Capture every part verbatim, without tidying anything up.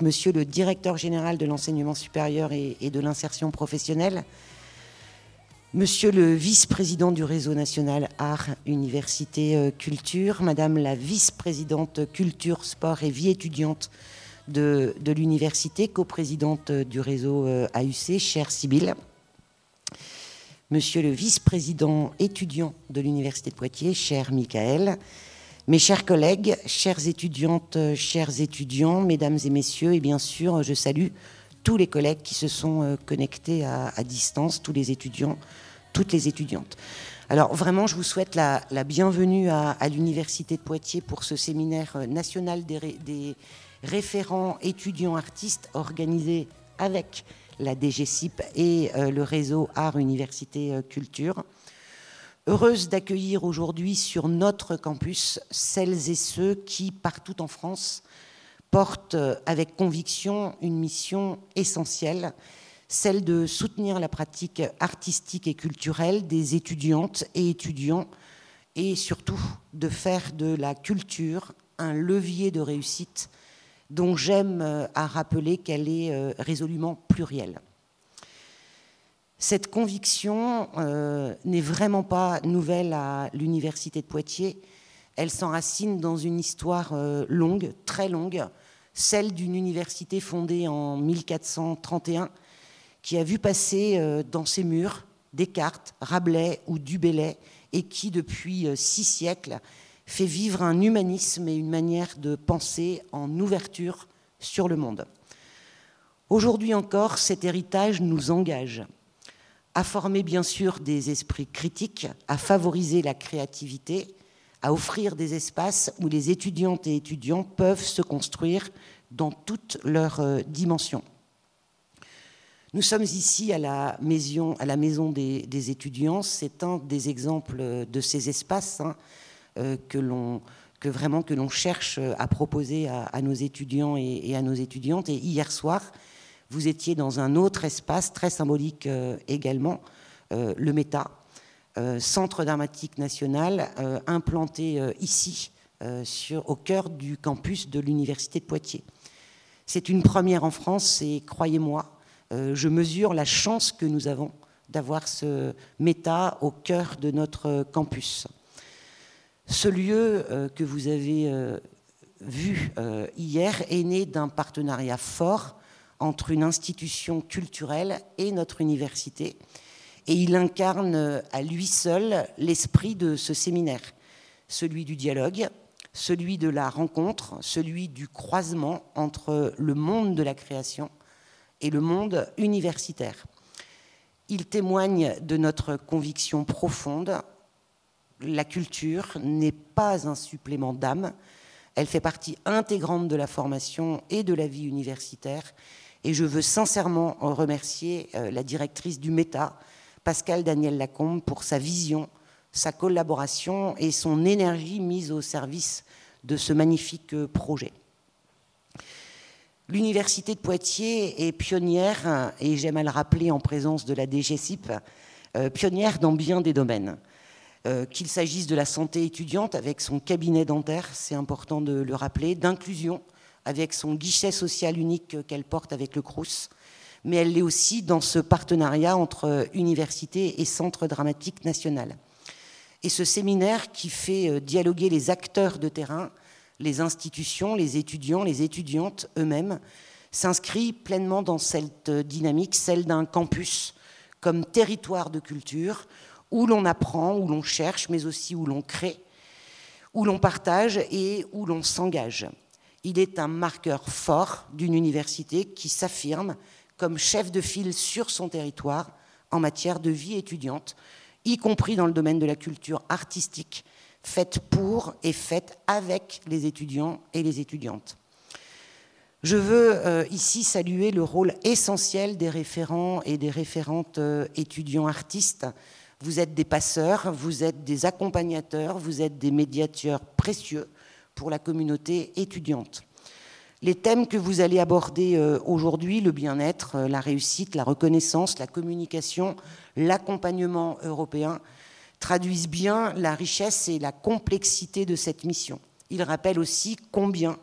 Monsieur le directeur général de l'enseignement supérieur et, et de l'insertion professionnelle, Monsieur le vice-président du réseau national Art, Université, euh, Culture, Madame la vice-présidente Culture, Sport et Vie étudiante de, de l'université, coprésidente du réseau euh, A U C, chère Sybille, Monsieur le vice-président étudiant de l'université de Poitiers, cher Michael, mes chers collègues, chères étudiantes, chers étudiants, mesdames et messieurs, et bien sûr, je salue tous les collègues qui se sont connectés à, à distance, tous les étudiants, toutes les étudiantes. Alors vraiment, je vous souhaite la, la bienvenue à, à l'Université de Poitiers pour ce séminaire national des, ré, des référents étudiants artistes organisé avec la D G S I P et euh, le réseau Art Université euh, Culture. Heureuse d'accueillir aujourd'hui sur notre campus celles et ceux qui, partout en France, portent avec conviction une mission essentielle, celle de soutenir la pratique artistique et culturelle des étudiantes et étudiants et surtout de faire de la culture un levier de réussite dont j'aime à rappeler qu'elle est résolument plurielle. Cette conviction euh, n'est vraiment pas nouvelle à l'Université de Poitiers. Elle s'enracine dans une histoire euh, longue, très longue, celle d'une université fondée en mille quatre cent trente et un qui a vu passer euh, dans ses murs Descartes, Rabelais ou Du Bellay et qui, depuis euh, six siècles, fait vivre un humanisme et une manière de penser en ouverture sur le monde. Aujourd'hui encore, cet héritage nous engage à former bien sûr des esprits critiques, à favoriser la créativité, à offrir des espaces où les étudiantes et étudiants peuvent se construire dans toutes leurs euh, dimensions. Nous sommes ici à la maison, à la maison des, des étudiants. C'est un des exemples de ces espaces hein, euh, que l'on que vraiment que l'on cherche à proposer à, à nos étudiants et, et à nos étudiantes. Et hier soir, vous étiez dans un autre espace très symbolique euh, également, euh, le META, euh, Centre dramatique national, euh, implanté euh, ici, euh, sur, au cœur du campus de l'Université de Poitiers. C'est une première en France et croyez-moi, euh, je mesure la chance que nous avons d'avoir ce META au cœur de notre campus. Ce lieu euh, que vous avez euh, vu euh, hier est né d'un partenariat fort entre une institution culturelle et notre université. Et il incarne à lui seul l'esprit de ce séminaire, celui du dialogue, celui de la rencontre, celui du croisement entre le monde de la création et le monde universitaire. Il témoigne de notre conviction profonde. La culture n'est pas un supplément d'âme, elle fait partie intégrante de la formation et de la vie universitaire. Et je veux sincèrement remercier la directrice du META, Pascale Daniel Lacombe, pour sa vision, sa collaboration et son énergie mise au service de ce magnifique projet. L'Université de Poitiers est pionnière, et j'aime à le rappeler en présence de la D G S I P, euh, pionnière dans bien des domaines. Euh, qu'il s'agisse de la santé étudiante avec son cabinet dentaire, c'est important de le rappeler, d'inclusion, avec son guichet social unique qu'elle porte avec le Crous, mais elle l'est aussi dans ce partenariat entre université et centre dramatique national. Et ce séminaire qui fait dialoguer les acteurs de terrain, les institutions, les étudiants, les étudiantes eux-mêmes, s'inscrit pleinement dans cette dynamique, celle d'un campus comme territoire de culture, où l'on apprend, où l'on cherche, mais aussi où l'on crée, où l'on partage et où l'on s'engage. Il est un marqueur fort d'une université qui s'affirme comme chef de file sur son territoire en matière de vie étudiante, y compris dans le domaine de la culture artistique, faite pour et faite avec les étudiants et les étudiantes. Je veux euh, ici saluer le rôle essentiel des référents et des référentes euh, étudiants artistes. Vous êtes des passeurs, vous êtes des accompagnateurs, vous êtes des médiateurs précieux pour la communauté étudiante. Les thèmes que vous allez aborder aujourd'hui, le bien-être, la réussite, la reconnaissance, la communication, l'accompagnement européen, traduisent bien la richesse et la complexité de cette mission. Ils rappellent aussi combien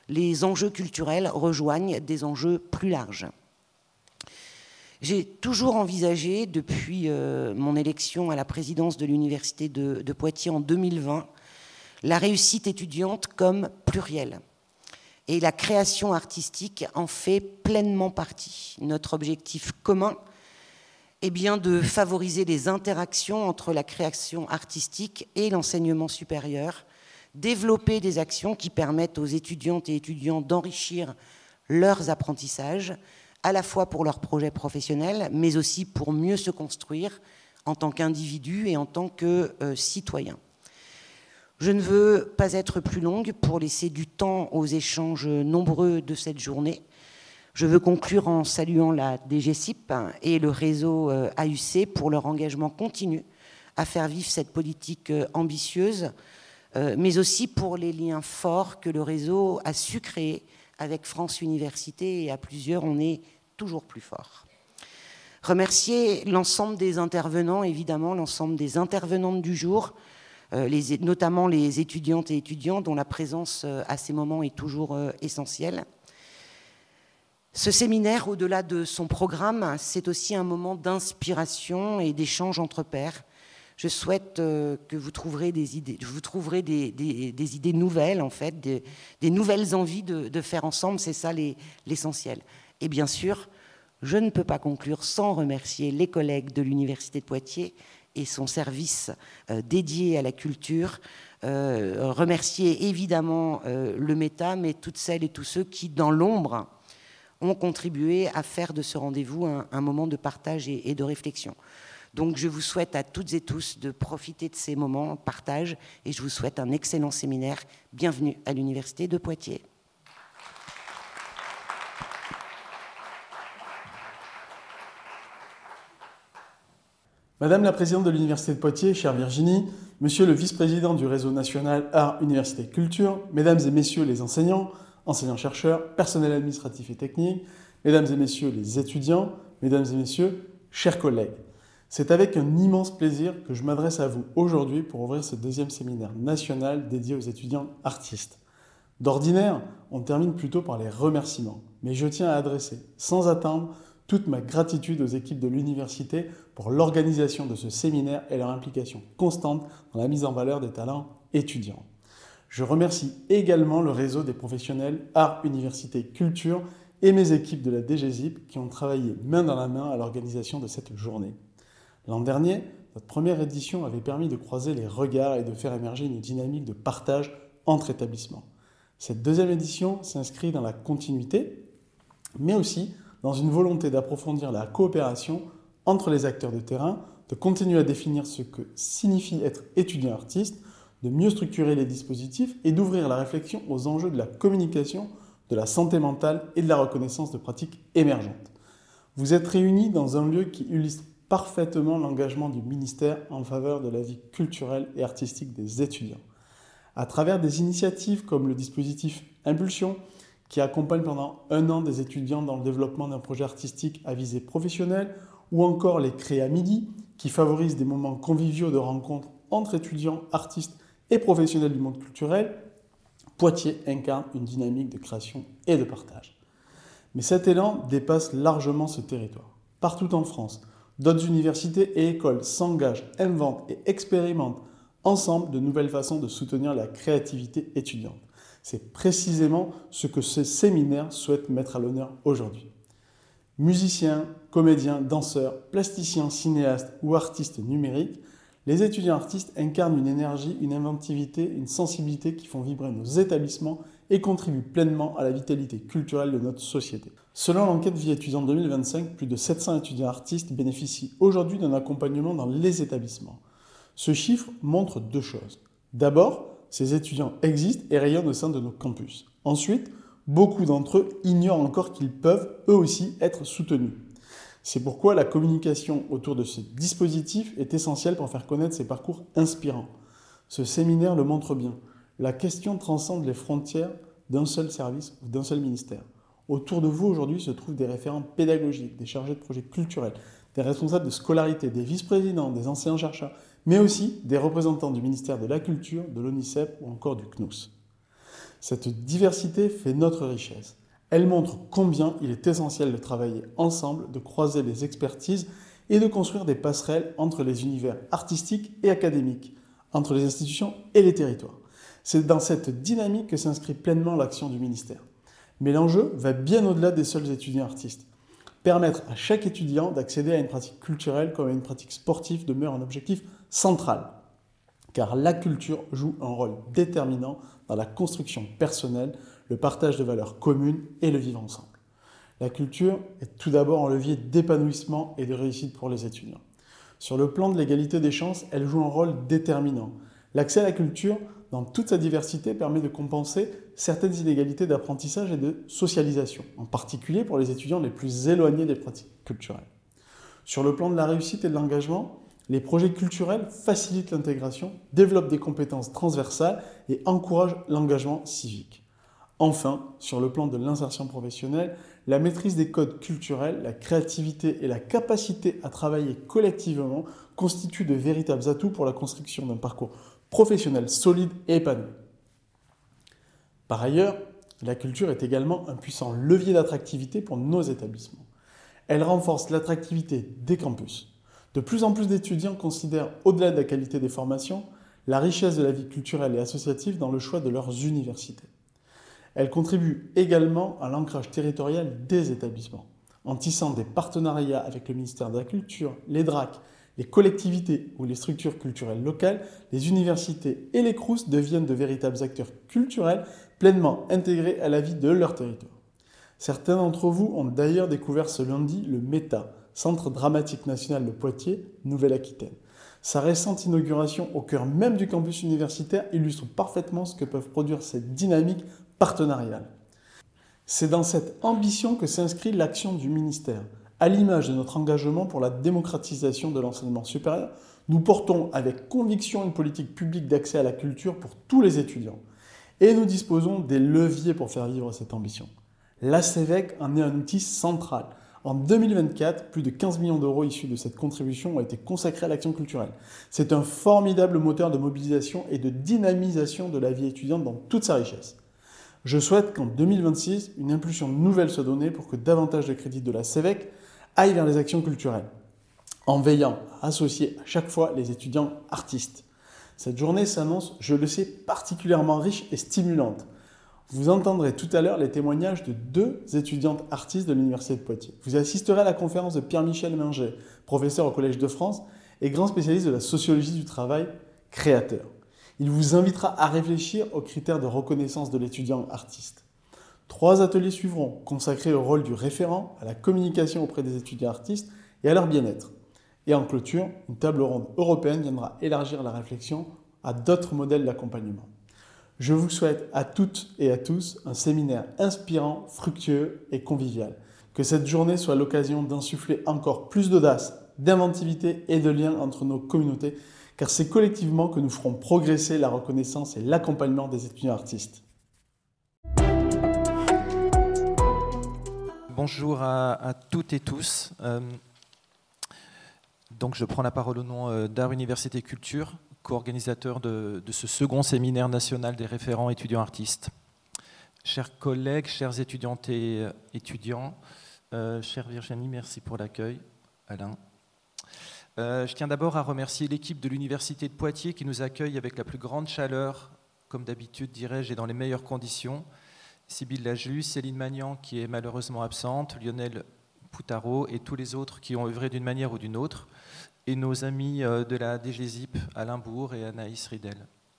les enjeux culturels rejoignent des enjeux plus larges. J'ai toujours envisagé, depuis euh, mon élection à la présidence de l'Université de, de Poitiers en deux mille vingt, la réussite étudiante comme plurielle. Et la création artistique en fait pleinement partie. Notre objectif commun est bien de favoriser les interactions entre la création artistique et l'enseignement supérieur, développer des actions qui permettent aux étudiantes et étudiants d'enrichir leurs apprentissages, à la fois pour leurs projets professionnels, mais aussi pour mieux se construire en tant qu'individu et en tant que euh, citoyen. Je ne veux pas être plus longue pour laisser du temps aux échanges nombreux de cette journée. Je veux conclure en saluant la D G C I P et le réseau A U C pour leur engagement continu à faire vivre cette politique ambitieuse, mais aussi pour les liens forts que le réseau a su créer avec France Université, et à plusieurs, on est toujours plus fort. Remercier l'ensemble des intervenants, évidemment, l'ensemble des intervenantes du jour, euh, les, notamment les étudiantes et étudiants dont la présence euh, à ces moments est toujours euh, essentielle. Ce séminaire, au-delà de son programme, c'est aussi un moment d'inspiration et d'échange entre pairs. Je souhaite euh, que vous trouverez des idées, vous trouverez des, des, des idées nouvelles, en fait, des, des nouvelles envies de, de faire ensemble, c'est ça les, l'essentiel. Et bien sûr, je ne peux pas conclure sans remercier les collègues de l'Université de Poitiers et son service euh, dédié à la culture, euh, remercier évidemment euh, le META, mais toutes celles et tous ceux qui, dans l'ombre, ont contribué à faire de ce rendez-vous un, un moment de partage et, et de réflexion. Donc je vous souhaite à toutes et tous de profiter de ces moments de partage et je vous souhaite un excellent séminaire. Bienvenue à l'Université de Poitiers. Madame la présidente de l'Université de Poitiers, chère Virginie, monsieur le vice-président du réseau national Art, Université, Culture, mesdames et messieurs les enseignants, enseignants-chercheurs, personnel administratif et technique, mesdames et messieurs les étudiants, mesdames et messieurs, chers collègues. C'est avec un immense plaisir que je m'adresse à vous aujourd'hui pour ouvrir ce deuxième séminaire national dédié aux étudiants artistes. D'ordinaire, on termine plutôt par les remerciements, mais je tiens à adresser, sans attendre, toute ma gratitude aux équipes de l'université pour l'organisation de ce séminaire et leur implication constante dans la mise en valeur des talents étudiants. Je remercie également le réseau des professionnels Art, Université, Culture et mes équipes de la D G S I P qui ont travaillé main dans la main à l'organisation de cette journée. L'an dernier, notre première édition avait permis de croiser les regards et de faire émerger une dynamique de partage entre établissements. Cette deuxième édition s'inscrit dans la continuité, mais aussi dans une volonté d'approfondir la coopération entre les acteurs de terrain, de continuer à définir ce que signifie être étudiant artiste, de mieux structurer les dispositifs et d'ouvrir la réflexion aux enjeux de la communication, de la santé mentale et de la reconnaissance de pratiques émergentes. Vous êtes réunis dans un lieu qui illustre parfaitement l'engagement du ministère en faveur de la vie culturelle et artistique des étudiants. À travers des initiatives comme le dispositif Impulsion, qui accompagne pendant un an des étudiants dans le développement d'un projet artistique à visée professionnelle, ou encore les Créa Midi, qui favorisent des moments conviviaux de rencontres entre étudiants, artistes et professionnels du monde culturel, Poitiers incarne une dynamique de création et de partage. Mais cet élan dépasse largement ce territoire. Partout en France, d'autres universités et écoles s'engagent, inventent et expérimentent ensemble de nouvelles façons de soutenir la créativité étudiante. C'est précisément ce que ce séminaire souhaite mettre à l'honneur aujourd'hui. Musiciens, comédiens, danseurs, plasticiens, cinéastes ou artistes numériques, les étudiants artistes incarnent une énergie, une inventivité, une sensibilité qui font vibrer nos établissements et contribuent pleinement à la vitalité culturelle de notre société. Selon l'enquête Vie étudiante deux mille vingt-cinq, plus de sept cents étudiants artistes bénéficient aujourd'hui d'un accompagnement dans les établissements. Ce chiffre montre deux choses. D'abord, ces étudiants existent et rayonnent au sein de nos campus. Ensuite, beaucoup d'entre eux ignorent encore qu'ils peuvent, eux aussi, être soutenus. C'est pourquoi la communication autour de ce dispositif est essentielle pour faire connaître ces parcours inspirants. Ce séminaire le montre bien. La question transcende les frontières d'un seul service ou d'un seul ministère. Autour de vous, aujourd'hui, se trouvent des référents pédagogiques, des chargés de projets culturels, des responsables de scolarité, des vice-présidents, des enseignants-chercheurs, mais aussi des représentants du ministère de la Culture, de l'ONICEP ou encore du C N U S. Cette diversité fait notre richesse. Elle montre combien il est essentiel de travailler ensemble, de croiser les expertises et de construire des passerelles entre les univers artistiques et académiques, entre les institutions et les territoires. C'est dans cette dynamique que s'inscrit pleinement l'action du ministère. Mais l'enjeu va bien au-delà des seuls étudiants artistes. Permettre à chaque étudiant d'accéder à une pratique culturelle comme à une pratique sportive demeure un objectif central, car la culture joue un rôle déterminant dans la construction personnelle, le partage de valeurs communes et le vivre ensemble. La culture est tout d'abord un levier d'épanouissement et de réussite pour les étudiants. Sur le plan de l'égalité des chances, elle joue un rôle déterminant. L'accès à la culture, dans toute sa diversité, permet de compenser certaines inégalités d'apprentissage et de socialisation, en particulier pour les étudiants les plus éloignés des pratiques culturelles. Sur le plan de la réussite et de l'engagement, les projets culturels facilitent l'intégration, développent des compétences transversales et encouragent l'engagement civique. Enfin, sur le plan de l'insertion professionnelle, la maîtrise des codes culturels, la créativité et la capacité à travailler collectivement constituent de véritables atouts pour la construction d'un parcours professionnel solide et épanoui. Par ailleurs, la culture est également un puissant levier d'attractivité pour nos établissements. Elle renforce l'attractivité des campus. De plus en plus d'étudiants considèrent, au-delà de la qualité des formations, la richesse de la vie culturelle et associative dans le choix de leurs universités. Elle contribue également à l'ancrage territorial des établissements, en tissant des partenariats avec le ministère de la Culture, les D R A C, les collectivités ou les structures culturelles locales, les universités et les crous deviennent de véritables acteurs culturels pleinement intégrés à la vie de leur territoire. Certains d'entre vous ont d'ailleurs découvert ce lundi le META, Centre dramatique national de Poitiers, Nouvelle-Aquitaine. Sa récente inauguration au cœur même du campus universitaire illustre parfaitement ce que peuvent produire ces dynamiques partenariales. C'est dans cette ambition que s'inscrit l'action du ministère. À l'image de notre engagement pour la démocratisation de l'enseignement supérieur, nous portons avec conviction une politique publique d'accès à la culture pour tous les étudiants. Et nous disposons des leviers pour faire vivre cette ambition. La C E V E C en est un outil central. En deux mille vingt-quatre, plus de quinze millions d'euros issus de cette contribution ont été consacrés à l'action culturelle. C'est un formidable moteur de mobilisation et de dynamisation de la vie étudiante dans toute sa richesse. Je souhaite qu'en deux mille vingt-six, une impulsion nouvelle soit donnée pour que davantage de crédits de la C E V E C aillent vers les actions culturelles, en veillant à associer à chaque fois les étudiants artistes. Cette journée s'annonce, je le sais, particulièrement riche et stimulante. Vous entendrez tout à l'heure les témoignages de deux étudiantes artistes de l'Université de Poitiers. Vous assisterez à la conférence de Pierre-Michel Minger, professeur au Collège de France et grand spécialiste de la sociologie du travail, créateur. Il vous invitera à réfléchir aux critères de reconnaissance de l'étudiant artiste. Trois ateliers suivront, consacrés au rôle du référent, à la communication auprès des étudiants artistes et à leur bien-être. Et en clôture, une table ronde européenne viendra élargir la réflexion à d'autres modèles d'accompagnement. Je vous souhaite à toutes et à tous un séminaire inspirant, fructueux et convivial. Que cette journée soit l'occasion d'insuffler encore plus d'audace, d'inventivité et de lien entre nos communautés, car c'est collectivement que nous ferons progresser la reconnaissance et l'accompagnement des étudiants artistes. Bonjour à, à toutes et tous. Euh, donc je prends la parole au nom d'Art Université Culture, co-organisateur de, de ce second séminaire national des référents étudiants artistes. Chers collègues, chères étudiantes et étudiants, euh, chère Virginie, merci pour l'accueil. Alain. Euh, je tiens d'abord à remercier l'équipe de l'Université de Poitiers qui nous accueille avec la plus grande chaleur, comme d'habitude dirais-je, et dans les meilleures conditions. Sybille Lajus, Céline Magnan qui est malheureusement absente, Lionel Poutaro et tous les autres qui ont œuvré d'une manière ou d'une autre, et nos amis de la D G S I P, Alain Bourg et Anaïs Ridel.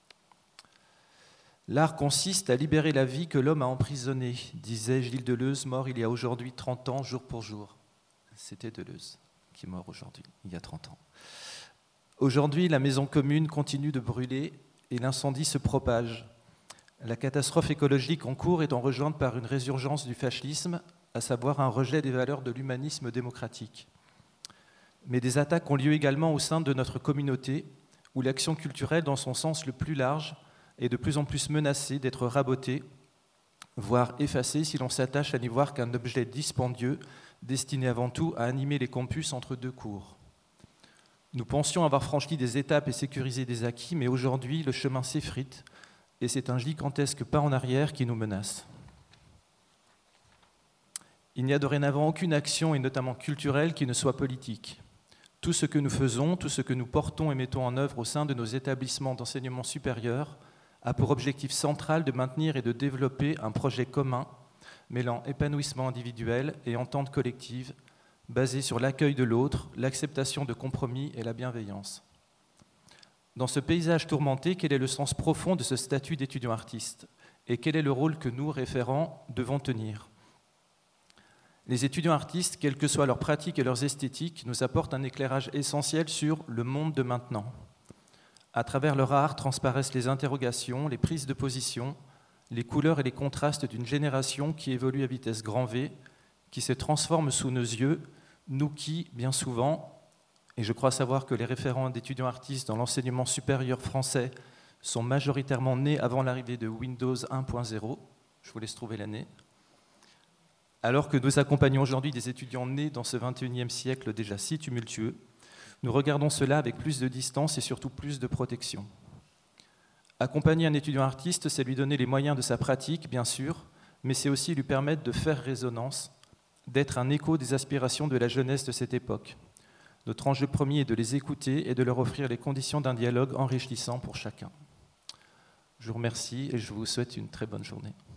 L'art consiste à libérer la vie que l'homme a emprisonnée, disait Gilles Deleuze, mort il y a aujourd'hui trente ans, jour pour jour. C'était Deleuze qui est mort aujourd'hui, il y a trente ans. Aujourd'hui, la maison commune continue de brûler et l'incendie se propage. La catastrophe écologique en cours est rejointe par une résurgence du fascisme, à savoir un rejet des valeurs de l'humanisme démocratique. Mais des attaques ont lieu également au sein de notre communauté, où l'action culturelle, dans son sens le plus large, est de plus en plus menacée d'être rabotée, voire effacée si l'on s'attache à n'y voir qu'un objet dispendieux, destiné avant tout à animer les campus entre deux cours. Nous pensions avoir franchi des étapes et sécurisé des acquis, mais aujourd'hui, le chemin s'effrite, et c'est un gigantesque pas en arrière qui nous menace. Il n'y a dorénavant aucune action, et notamment culturelle, qui ne soit politique. Tout ce que nous faisons, tout ce que nous portons et mettons en œuvre au sein de nos établissements d'enseignement supérieur a pour objectif central de maintenir et de développer un projet commun mêlant épanouissement individuel et entente collective, basé sur l'accueil de l'autre, l'acceptation de compromis et la bienveillance. Dans ce paysage tourmenté, quel est le sens profond de ce statut d'étudiant artiste et quel est le rôle que nous, référents, devons tenir ? Les étudiants artistes, quelles que soient leurs pratiques et leurs esthétiques, nous apportent un éclairage essentiel sur le monde de maintenant. À travers leur art transparaissent les interrogations, les prises de position, les couleurs et les contrastes d'une génération qui évolue à vitesse grand V, qui se transforme sous nos yeux, nous qui, bien souvent, et je crois savoir que les référents d'étudiants artistes dans l'enseignement supérieur français sont majoritairement nés avant l'arrivée de Windows un point zéro, je vous laisse trouver l'année, alors que nous accompagnons aujourd'hui des étudiants nés dans ce vingt et unième siècle déjà si tumultueux, nous regardons cela avec plus de distance et surtout plus de protection. Accompagner un étudiant artiste, c'est lui donner les moyens de sa pratique, bien sûr, mais c'est aussi lui permettre de faire résonance, d'être un écho des aspirations de la jeunesse de cette époque. Notre enjeu premier est de les écouter et de leur offrir les conditions d'un dialogue enrichissant pour chacun. Je vous remercie et je vous souhaite une très bonne journée.